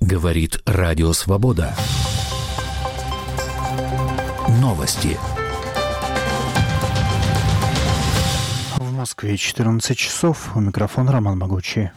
Говорит Радио Свобода. Новости. В Москве 14 часов. У микрофона Роман Могучий.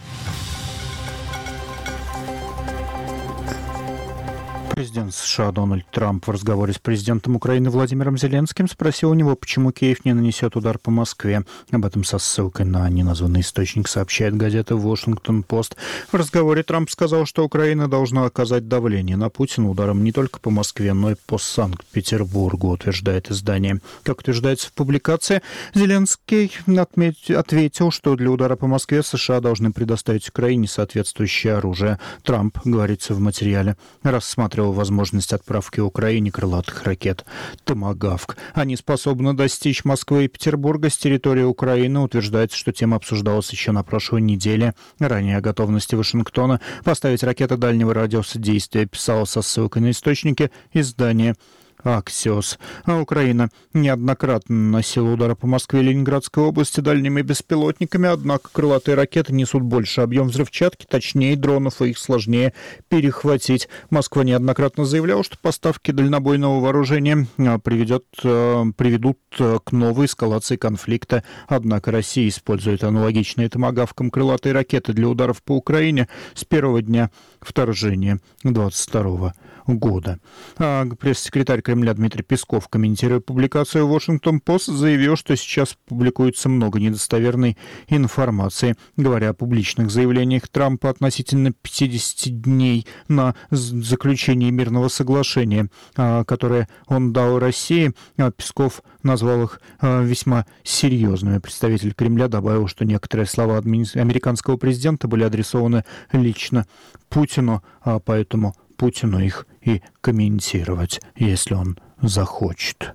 Президент США Дональд Трамп в разговоре с президентом Украины Владимиром Зеленским спросил у него, почему Киев не нанесет удар по Москве. Об этом со ссылкой на неназванный источник сообщает газета «Вашингтон-Пост». В разговоре Трамп сказал, что Украина должна оказать давление на Путина ударом не только по Москве, но и по Санкт-Петербургу, утверждает издание. Как утверждается в публикации, Зеленский ответил, что для удара по Москве США должны предоставить Украине соответствующее оружие. Трамп, говорится в материале, рассматривал возможность отправки Украине крылатых ракет «Томагавк». Они способны достичь Москвы и Петербурга с территории Украины. Утверждается, что тема обсуждалась еще на прошлой неделе. Ранее о готовности Вашингтона поставить ракеты дальнего радиуса действия писало со ссылкой на источники издание «Аксиос». А Украина неоднократно наносила удары по Москве и Ленинградской области дальними беспилотниками, однако крылатые ракеты несут больше объем взрывчатки, точнее дронов, и их сложнее перехватить. Москва неоднократно заявляла, что поставки дальнобойного вооружения приведут к новой эскалации конфликта. Однако Россия использует аналогичные томагавкам крылатые ракеты для ударов по Украине с первого дня вторжения 2022 года. Пресс-секретарь Кремля Дмитрий Песков, комментируя публикацию «Вашингтон-Пост», заявил, что сейчас публикуется много недостоверной информации. Говоря о публичных заявлениях Трампа относительно 50 дней на заключение мирного соглашения, которое он дал России, Песков назвал их весьма серьезными. Представитель Кремля добавил, что некоторые слова американского президента были адресованы лично Путину, поэтому Путину их и комментировать, если он захочет.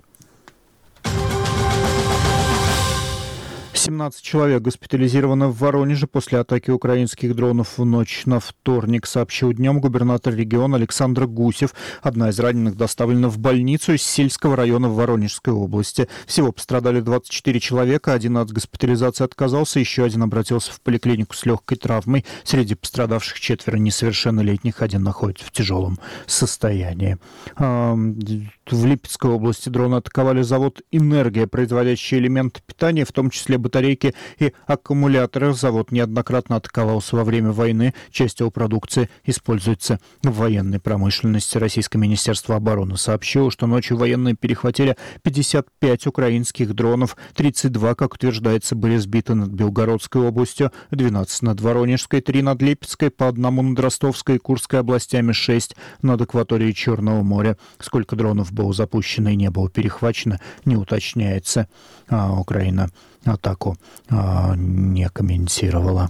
17 человек госпитализированы в Воронеже после атаки украинских дронов в ночь на вторник, сообщил днем губернатор региона Александр Гусев. Одна из раненых доставлена в больницу из Сельского района в Воронежской области. Всего пострадали 24 человека, один от госпитализации отказался, еще один обратился в поликлинику с легкой травмой. Среди пострадавших 4 несовершеннолетних, один находится в тяжелом состоянии. В Липецкой области дроны атаковали завод «Энергия», производящий элементы питания, в том числе батарейки и аккумуляторы. Завод неоднократно атаковался во время войны. Часть его продукции используется в военной промышленности. Российское министерство обороны сообщило, что ночью военные перехватили 55 украинских дронов. 32, как утверждается, были сбиты над Белгородской областью, 12 над Воронежской, 3 над Липецкой, по одному над Ростовской и Курской областями, 6 над акваторией Черного моря. Сколько дронов было запущено и не было перехвачено, не уточняется. Украина атаку не комментировала.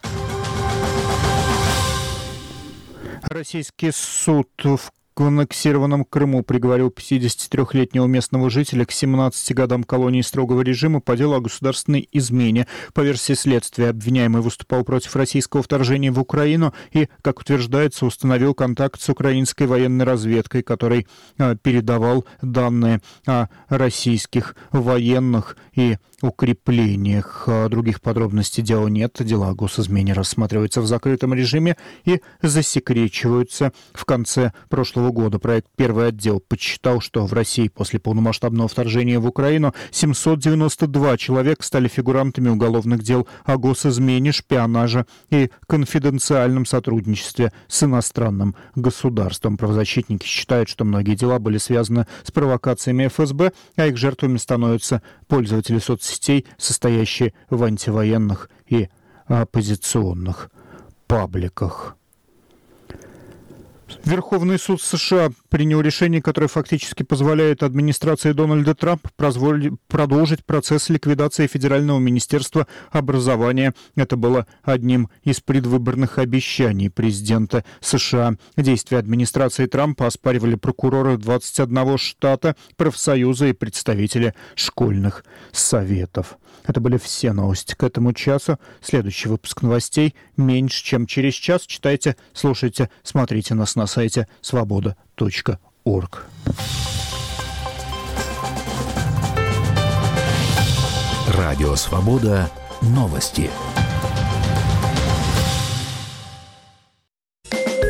Российский суд в аннексированном Крыму приговорил 53-летнего местного жителя к 17 годам колонии строгого режима по делу о государственной измене. По версии следствия, обвиняемый выступал против российского вторжения в Украину и, как утверждается, установил контакт с украинской военной разведкой, который передавал данные о российских военных и укреплениях. Других подробностей дела нет. Дела о госизмене рассматриваются в закрытом режиме и засекречиваются. В конце прошлого года проект «Первый отдел» подсчитал, что в России после полномасштабного вторжения в Украину 792 человека стали фигурантами уголовных дел о госизмене, шпионаже и конфиденциальном сотрудничестве с иностранным государством. Правозащитники считают, что многие дела были связаны с провокациями ФСБ, а их жертвами становятся пользователи соцсетей, состоящие в антивоенных и оппозиционных пабликах. Верховный суд США принял решение, которое фактически позволяет администрации Дональда Трампа продолжить процесс ликвидации Федерального министерства образования. Это было одним из предвыборных обещаний президента США. Действия администрации Трампа оспаривали прокуроры 21 штата, профсоюзы и представители школьных советов. Это были все новости к этому часу. Следующий выпуск новостей меньше, чем через час. Читайте, слушайте, смотрите нас на сайте svoboda.org. Радио «Свобода». Новости.